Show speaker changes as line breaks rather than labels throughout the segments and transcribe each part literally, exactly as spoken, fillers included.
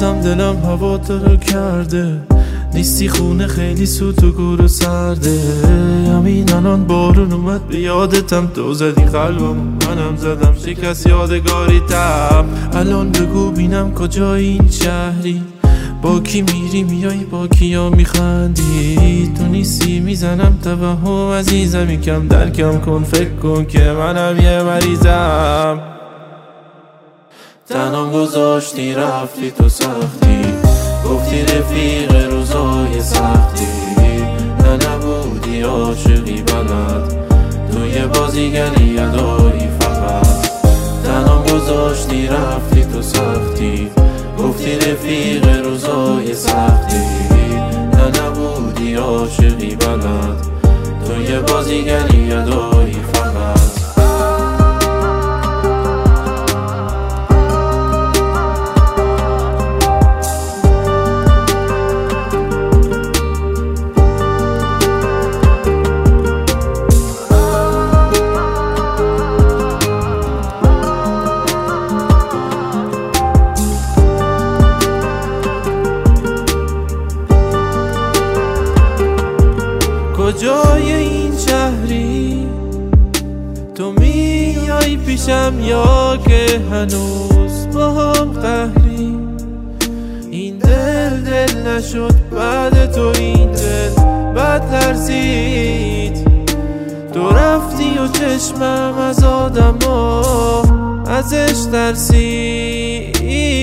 بازم دلم هوا تو رو کرده، نیستی خونه خیلی سوت و گور و سرده. همین الان بارون اومد به یادتم، تو زدی قلبم منم زدم، شکست یادگاری تم. الان بگو بینم کجای این شهری، با کی میری میای با کیا میخندی. تو نیستی میزنم توهم عزیزم، یکم درکم کن فکر کن که منم یه مریضم. تنم گذاشتی رفتی تو سختی، گفتی رفیق روزای سختی. نه نبودی عاشقی بلد، توی بازیگری ادایی فقط. تنم گذاشتی رفتی تو سختی، گفتی رفیق روزای سختی. نه نبودی عاشقی بلد، توی بازیگری ادایی فقط. کجای این شهری، تو میای پیشم یا که هنوز با هم قهری؟ این دل دل نشد بعد تو، این دل بد ترسید. تو رفتی و چشمم از آدم ها ازش ترسید.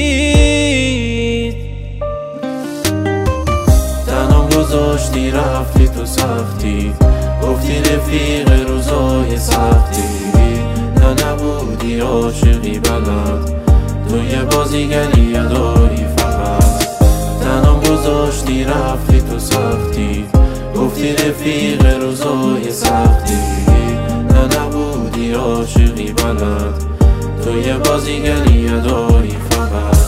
گذاشتی رفتی تو سختی، گفتی رفیق روزای سختی. نه نبودی عاشقی بلد، توی بازیگری ادایی فقط. تنم گذاشتی رفتی تو سختی، گفتی رفیق روزای سختی. نه نبودی عاشقی بلد، توی بازیگری ادایی فقط.